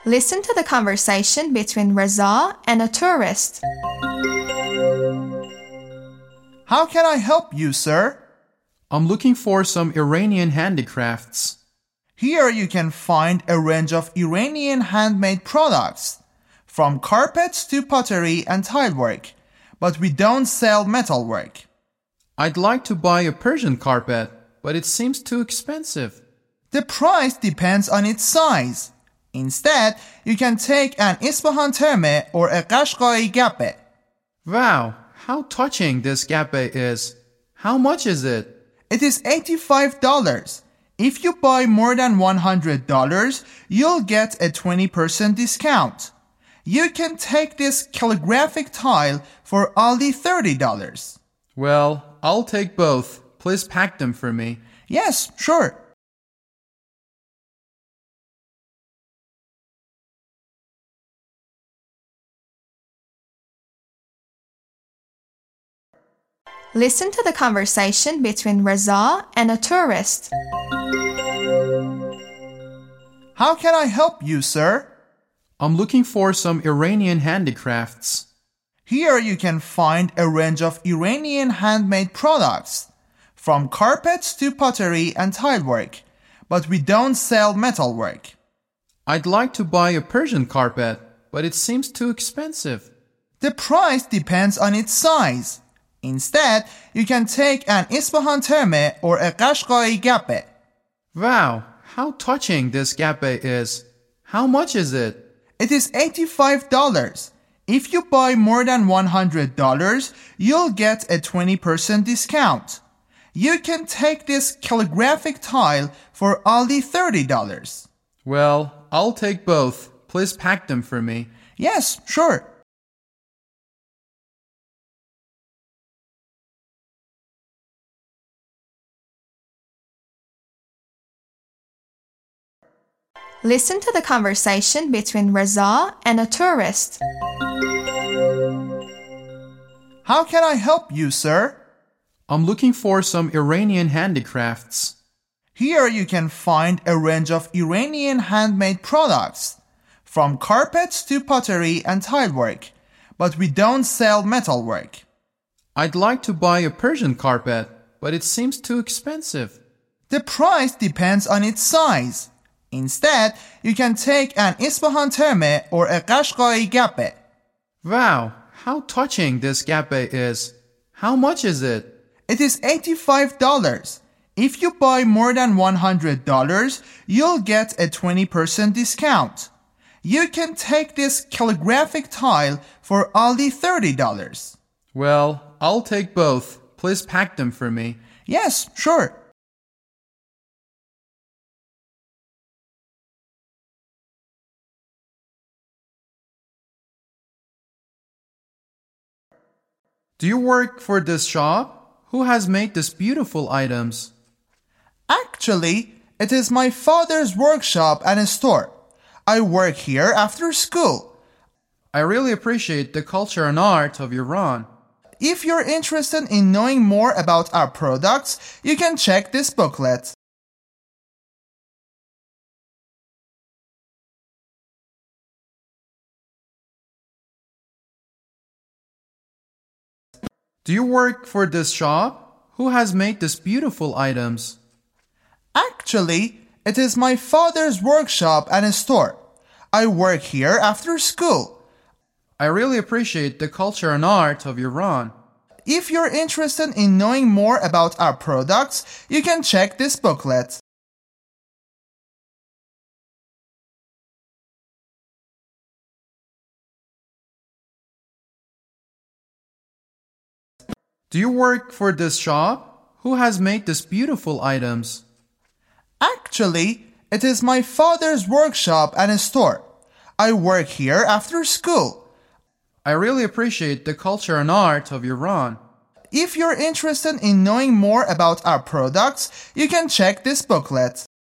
Listen to the conversation between Reza and a tourist. How can I help you, sir? I'm looking for some Iranian handicrafts. Here you can find a range of Iranian handmade products, from carpets to pottery and tilework, but we don't sell metalwork. I'd like to buy a Persian carpet, but it seems too expensive. The price depends on its size. Instead, you can take an Isfahan terme or a Qashqai gappe. Wow, how touching this gappe is. How much is it? It is $85. If you buy more than $100, you'll get a 20% discount. You can take this calligraphic tile for only $30. Well, I'll take both. Please pack them for me. Yes, sure. Listen to the conversation between Reza and a tourist. How can I help you, sir? I'm looking for some Iranian handicrafts. Here you can find a range of Iranian handmade products, from carpets to pottery and tilework, but we don't sell metalwork. I'd like to buy a Persian carpet, but it seems too expensive. The price depends on its size. Instead, you can take an Isfahan terme or a Qashqai gappe. Wow, how touching this gappe is. How much is it? It is $85. If you buy more than $100, you'll get a 20% discount. You can take this calligraphic tile for only $30. Well, I'll take both. Please pack them for me. Yes, sure. Listen to the conversation between Reza and a tourist. How can I help you, sir? I'm looking for some Iranian handicrafts. Here you can find a range of Iranian handmade products, from carpets to pottery and tilework, but we don't sell metalwork. I'd like to buy a Persian carpet, but it seems too expensive. The price depends on its size. Instead, you can take an Isfahan terme or a Qashqai gappe. Wow, how touching this gappe is. How much is it? It is $85. If you buy more than $100, you'll get a 20% discount. You can take this calligraphic tile for only $30. Well, I'll take both. Please pack them for me. Yes, sure. Do you work for this shop? Who has made these beautiful items? Actually, it is my father's workshop and a store. I work here after school. I really appreciate the culture and art of Iran. If you're interested in knowing more about our products, you can check this booklet. Do you work for this shop? Who has made these beautiful items? Actually, it is my father's workshop and a store. I work here after school. I really appreciate the culture and art of Iran. If you're interested in knowing more about our products, you can check this booklet. Do you work for this shop? Who has made these beautiful items? Actually, it is my father's workshop and a store. I work here after school. I really appreciate the culture and art of Iran. If you're interested in knowing more about our products, you can check this booklet.